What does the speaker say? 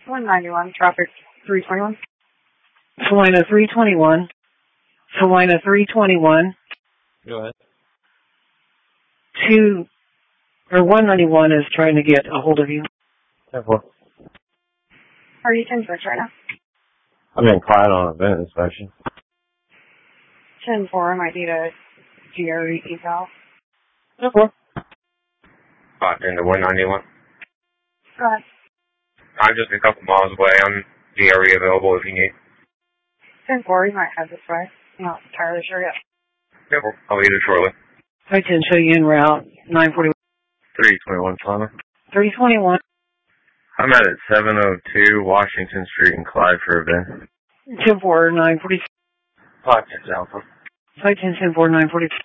191, traffic 321. Salina 321. Salina 321. Go ahead. 191 is trying to get a hold of you. 10-4. Are you 10-6 right now? I'm in quiet on event inspection. 10-4, I might need a GRE eval. 10-4. Locked into 191. Go ahead. I'm just a couple miles away. I'm GRE available if you need. 10-4, you might have this way. I'm not entirely sure yet. 10-4. I'll be there shortly. I can show you en route. 941. 321, Salina. 321. I'm at 702 Washington Street in Clyde for event. 10-4, 940. 510 Alpha. 510, 10-4, 940.